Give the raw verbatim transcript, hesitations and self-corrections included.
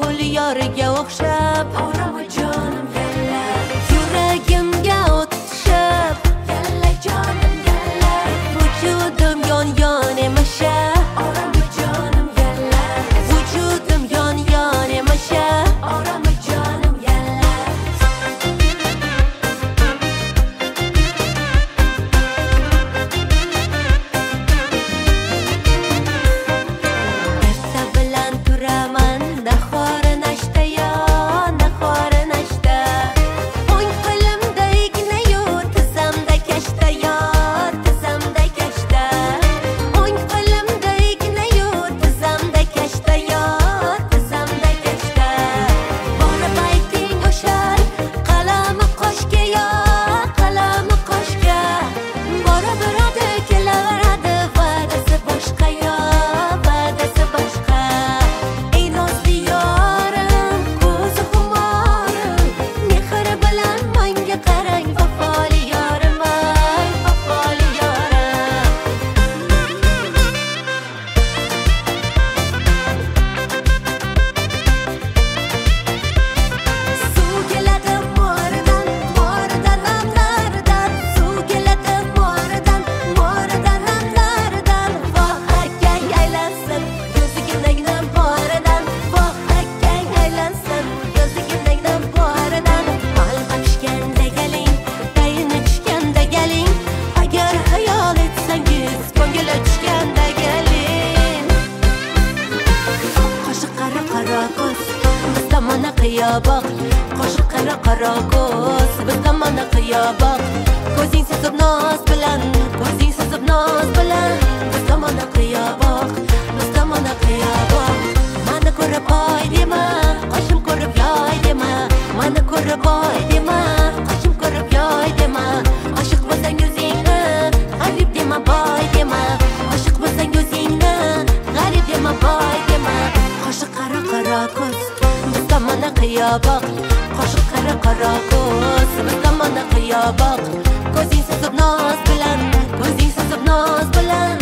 ma'qul yoriga o'xshab Orama jonim yalla, yuragimga o't tushib yalla jonim yalla, vujudim yon yon emasha orama jonim yalla, vujudim yon yon emasha orama jonim yalla. erta bilan turaman nahori nashta yo nahori nashta o'ng qo'limda igna-yu tizzamda kashta yo tizzamda kashta o'ng qo'limda igna-yu tizzamda kashta yo tizzamda kashta borib ayting o'shal qalami qoshga yo qalami qoshga boraveradi kelaveradi va'dasi boshqa yo va'dasi boshqa ey nozli yorim ko'zi xumorim mehr bilan menga qarang vafoli yorim ay vafoli yorim suv keladi mo'ridan mo'ridan namlaridan suv keladi mo'ridan mo'ridan namlaridan voh akang aylansin ko'ziginangdan boridan voh akang aylansin ko'ziginangdan boridan qalbi pishganda galing tayini tushganda galing agar hayol etsangiz ko'ngili tushganda galing qoshi qara qara ko'z biz tomona qiyoboq qoshi qara qara ko'z biz tomona qiyoboq ko'zing suzib noz bilan ko'zing suzib noz bilan biz tomona qiyoboq biz tomona qiyoboq mani ko'rib oy dema qoshim ko'rib yoy dema mani ko'rib oy dema qoshim ko'rib yoy dema oshiq bo'lsang o'zingni g'arib dema boy dema oshiq bo'lsang o'zingni g'arib dema boy dema qoshi qara qara ko'z biz tomona qiyoboq qoshi qara qara ko'z biz tomona qiyoboq ko'zing suzib noz bilan ko'zing suzib noz bilan